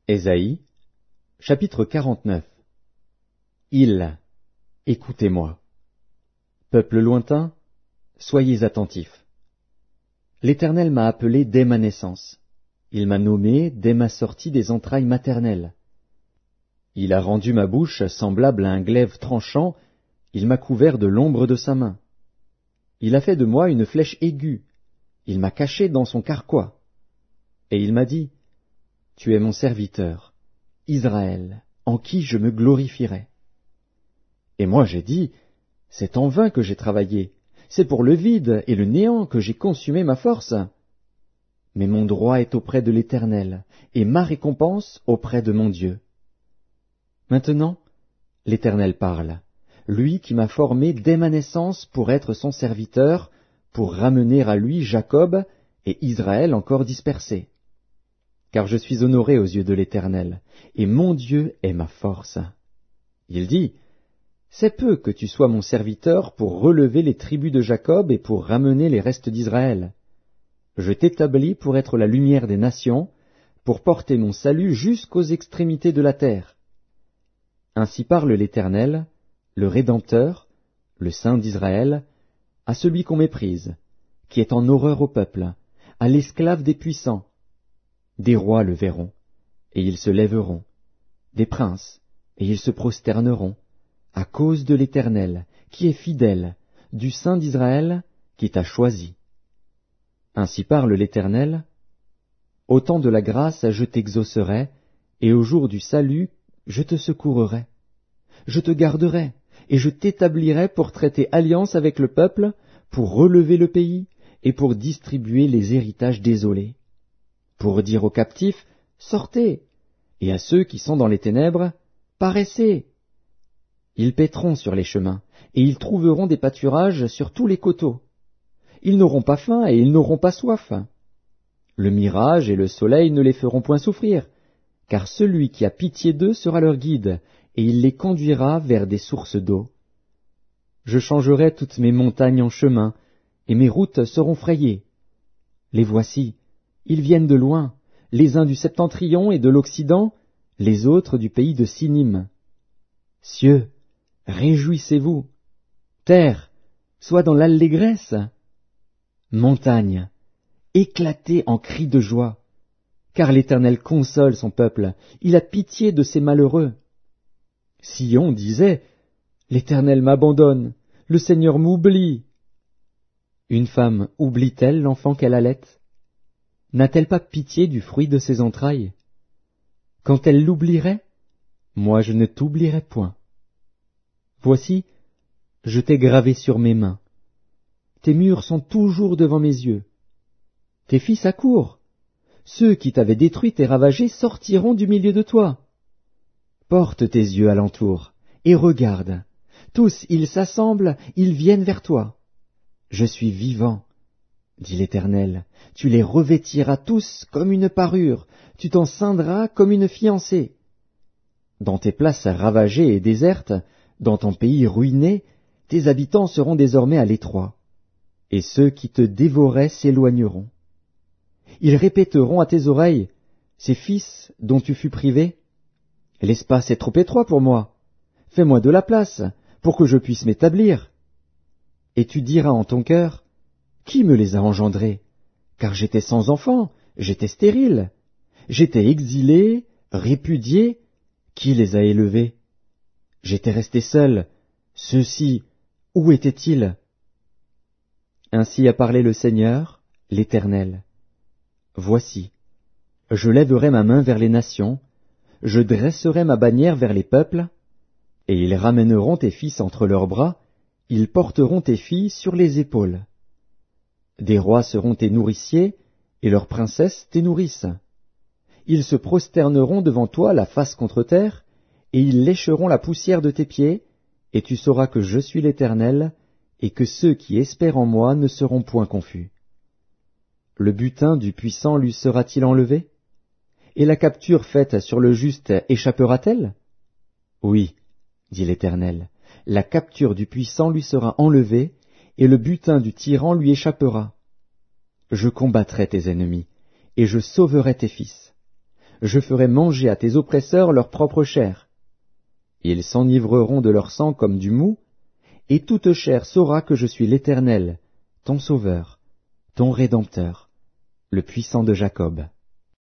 Ésaïe, chapitre 49. Écoutez-moi. Peuple lointain, soyez attentifs. L'Éternel m'a appelé dès ma naissance. Il m'a nommé dès ma sortie des entrailles maternelles. Il a rendu ma bouche semblable à un glaive tranchant, il m'a couvert de l'ombre de sa main. Il a fait de moi une flèche aiguë, il m'a caché dans son carquois. Et il m'a dit, tu es mon serviteur, Israël, en qui je me glorifierai. Et moi j'ai dit, c'est en vain que j'ai travaillé, c'est pour le vide et le néant que j'ai consumé ma force. Mais mon droit est auprès de l'Éternel, et ma récompense auprès de mon Dieu. Maintenant, l'Éternel parle, lui qui m'a formé dès ma naissance pour être son serviteur, pour ramener à lui Jacob et Israël encore dispersés. Car je suis honoré aux yeux de l'Éternel, et mon Dieu est ma force. Il dit, c'est peu que tu sois mon serviteur pour relever les tribus de Jacob et pour ramener les restes d'Israël. Je t'établis pour être la lumière des nations, pour porter mon salut jusqu'aux extrémités de la terre. Ainsi parle l'Éternel, le Rédempteur, le Saint d'Israël, à celui qu'on méprise, qui est en horreur au peuple, à l'esclave des puissants. Des rois le verront, et ils se lèveront, des princes, et ils se prosterneront, à cause de l'Éternel, qui est fidèle, du Saint d'Israël, qui t'a choisi. Ainsi parle l'Éternel, au temps de la grâce je t'exaucerai, et au jour du salut je te secourrai. Je te garderai, et je t'établirai pour traiter alliance avec le peuple, pour relever le pays, et pour distribuer les héritages désolés. Pour dire aux captifs, sortez, et à ceux qui sont dans les ténèbres, paraissez. Ils paîtront sur les chemins, et ils trouveront des pâturages sur tous les coteaux. Ils n'auront pas faim et ils n'auront pas soif. Le mirage et le soleil ne les feront point souffrir, car celui qui a pitié d'eux sera leur guide, et il les conduira vers des sources d'eau. Je changerai toutes mes montagnes en chemins, et mes routes seront frayées. Les voici, ils viennent de loin, les uns du septentrion et de l'Occident, les autres du pays de Sinim. Cieux, réjouissez-vous. Terre, sois dans l'allégresse. Montagne, éclatez en cris de joie, car l'Éternel console son peuple, il a pitié de ses malheureux. Sion disait, l'Éternel m'abandonne, le Seigneur m'oublie. Une femme oublie-t-elle l'enfant qu'elle allait? N'a-t-elle pas pitié du fruit de ses entrailles? Quand elle l'oublierait, moi je ne t'oublierai point. Voici, je t'ai gravé sur mes mains. Tes murs sont toujours devant mes yeux. Tes fils accourent. Ceux qui t'avaient détruite et ravagée sortiront du milieu de toi. Porte tes yeux alentour, et regarde. Tous, ils s'assemblent, ils viennent vers toi. Je suis vivant, dit l'Éternel, tu les revêtiras tous comme une parure, tu t'en ceindras comme une fiancée. Dans tes places ravagées et désertes, dans ton pays ruiné, tes habitants seront désormais à l'étroit, et ceux qui te dévoraient s'éloigneront. Ils répéteront à tes oreilles, ces fils dont tu fus privé, l'espace est trop étroit pour moi, fais-moi de la place, pour que je puisse m'établir. Et tu diras en ton cœur, qui me les a engendrés? Car j'étais sans enfant, j'étais stérile. J'étais exilé, répudié, qui les a élevés? J'étais resté seul, ceux-ci, où étaient-ils? Ainsi a parlé le Seigneur, l'Éternel. Voici, je lèverai ma main vers les nations, je dresserai ma bannière vers les peuples, et ils ramèneront tes fils entre leurs bras, ils porteront tes filles sur les épaules. Des rois seront tes nourriciers, et leurs princesses tes nourrices. Ils se prosterneront devant toi la face contre terre, et ils lécheront la poussière de tes pieds, et tu sauras que je suis l'Éternel, et que ceux qui espèrent en moi ne seront point confus. Le butin du puissant lui sera-t-il enlevé? Et la capture faite sur le juste échappera-t-elle? Oui, dit l'Éternel, la capture du puissant lui sera enlevée, et le butin du tyran lui échappera. Je combattrai tes ennemis, et je sauverai tes fils. je ferai manger à tes oppresseurs leur propre chair. Ils s'enivreront de leur sang comme du mou, et toute chair saura que je suis l'Éternel, ton Sauveur, ton Rédempteur, le puissant de Jacob.